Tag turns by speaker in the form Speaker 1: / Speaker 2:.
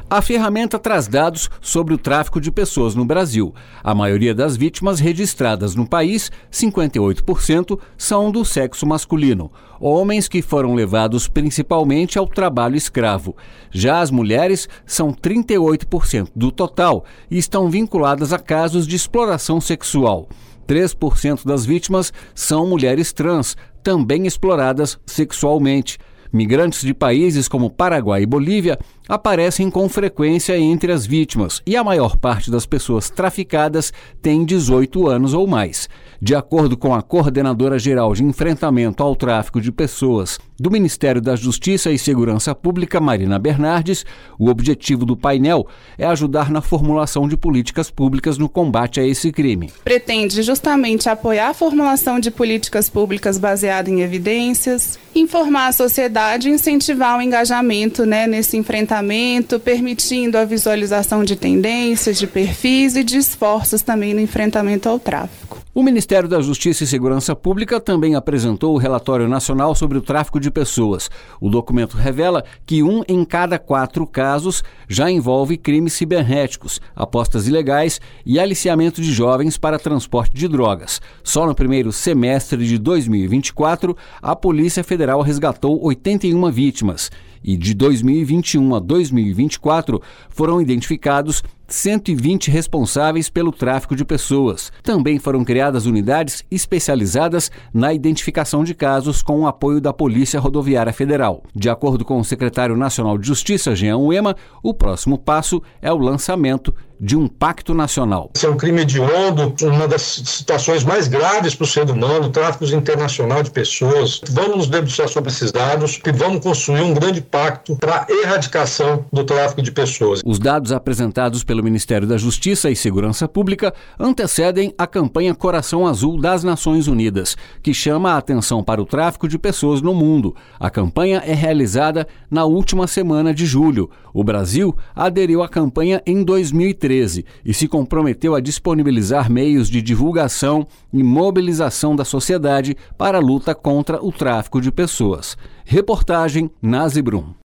Speaker 1: A ferramenta traz dados sobre o tráfico de pessoas no Brasil. A maioria das vítimas registradas no país, 58%, são do sexo masculino, homens que foram levados principalmente ao trabalho escravo. Já as mulheres são 38% do total e estão vinculadas a casos de exploração sexual. 3% das vítimas são mulheres trans, também exploradas sexualmente. Migrantes de países como Paraguai e Bolívia aparecem com frequência entre as vítimas e a maior parte das pessoas traficadas tem 18 anos ou mais. De acordo com a Coordenadora Geral de Enfrentamento ao Tráfico de Pessoas do Ministério da Justiça e Segurança Pública, Marina Bernardes, o objetivo do painel é ajudar na formulação de políticas públicas no combate a esse crime.
Speaker 2: Pretende justamente apoiar a formulação de políticas públicas baseadas em evidências, informar a sociedade e incentivar o engajamento nesse enfrentamento, permitindo a visualização de tendências, de perfis e de esforços também no enfrentamento ao tráfico.
Speaker 1: O Ministério da Justiça e Segurança Pública também apresentou o Relatório Nacional sobre o Tráfico de Pessoas. O documento revela que 1 em cada 4 casos já envolve crimes cibernéticos, apostas ilegais e aliciamento de jovens para transporte de drogas. Só no primeiro semestre de 2024, a Polícia Federal resgatou 81 vítimas. E de 2021 a 2024 foram identificados 120 responsáveis pelo tráfico de pessoas. Também foram criadas unidades especializadas na identificação de casos com o apoio da Polícia Rodoviária Federal. De acordo com o secretário nacional de Justiça, Jean Uema, o próximo passo é o lançamento de um pacto nacional.
Speaker 3: Esse é um crime hediondo, uma das situações mais graves para o ser humano, o tráfico internacional de pessoas. Vamos nos debruçar sobre esses dados e vamos construir um grande pacto para a erradicação do tráfico de pessoas.
Speaker 1: Os dados apresentados pelo Ministério da Justiça e Segurança Pública antecedem a campanha Coração Azul das Nações Unidas, que chama a atenção para o tráfico de pessoas no mundo. A campanha é realizada na última semana de julho. O Brasil aderiu à campanha em 2013 e se comprometeu a disponibilizar meios de divulgação e mobilização da sociedade para a luta contra o tráfico de pessoas. Reportagem Nazi Brum.